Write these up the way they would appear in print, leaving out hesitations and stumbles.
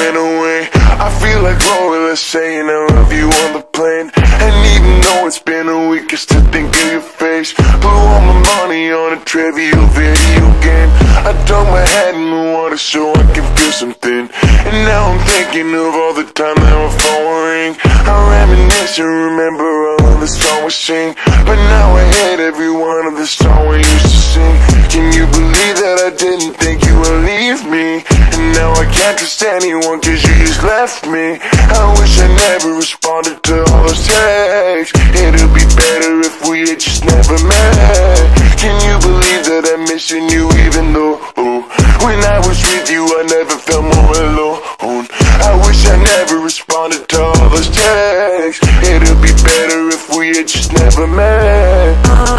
went away. I feel like Lola saying I love you on the plane. And even though it's been a week, I still think of your face. Blew all my money on a trivial video game. I dunked my head in the water so I can feel something. And now I'm thinking of all the time that my phone will ring. I reminisce and remember all of the songs we sing. But now I hate every one of the songs we used to sing. Can you believe that I didn't think you would leave me? And now I can't trust anyone cause you just left me. I wish I never responded to all those texts. It'd be better if we had just never met. Can you believe that I'm missing you even though when I was with you I never felt more alone. I wish I never responded to all those texts. It'd be better if we had just never met.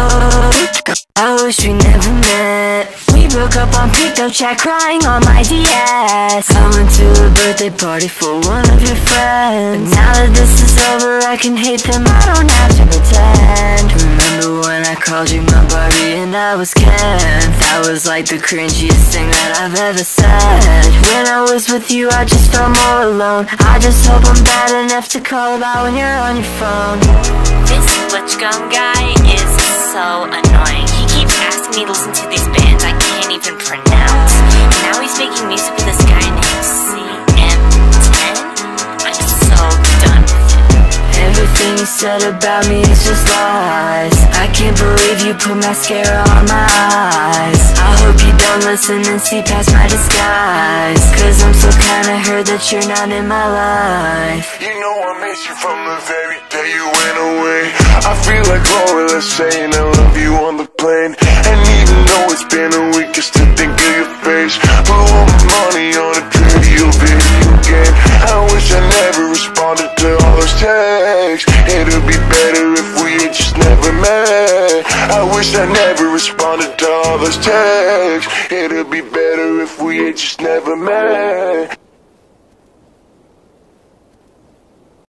I wish we never met. We broke up on Pico chat, crying on my DS. I went to a birthday party for one of your friends. But now that this is over, I can hate them, I don't have to pretend. Remember when I called you my Barbie and I was Ken? That was like the cringiest thing that I've ever said. When I was with you, I just felt more alone. I just hope I'm bad enough to call about when you're on your phone. This Butchgum guy is so annoying. He keeps asking me to listen to these bands I can't even pronounce. And now he's making music with this guy named CM10. I'm so done with him. Everything you said about me is just lies. I can't believe you put mascara on my eyes. I hope you don't listen and see past my disguise. Cause I'm so kinda hurt that you're not in my life. You know I miss you from the very day you went away. I feel like Lola saying I love you on the plane. And even though it's been a week, I still think of your face. Blew all my money on a trivial video game. I wish I never responded to all those texts. It'd be better if we had just never met. I wish I never responded to all those texts. It'd be better if we had just never met.